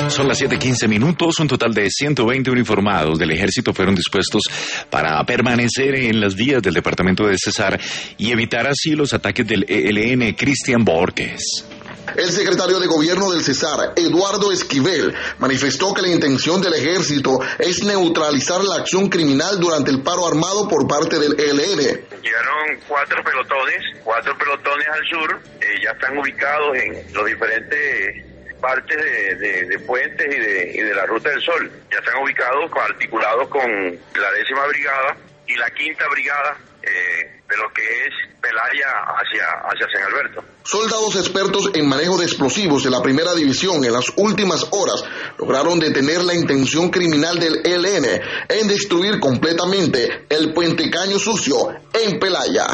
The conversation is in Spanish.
Son las 7:15, un total de 120 uniformados del ejército fueron dispuestos para permanecer en las vías del departamento de Cesar y evitar así los ataques del ELN. Cristian Borges. El secretario de Gobierno del Cesar, Eduardo Esquivel, manifestó que la intención del ejército es neutralizar la acción criminal durante el paro armado por parte del ELN. Llegaron cuatro pelotones al sur, ya están ubicados en los diferentes partes de Puentes y de la Ruta del Sol. Ya están ubicados, articulados con la 10ª Brigada y la 5ª Brigada de lo que es Pelaya hacia San Alberto. Soldados expertos en manejo de explosivos de la primera división en las últimas horas lograron detener la intención criminal del ELN en destruir completamente el Puente Caño Sucio en Pelaya.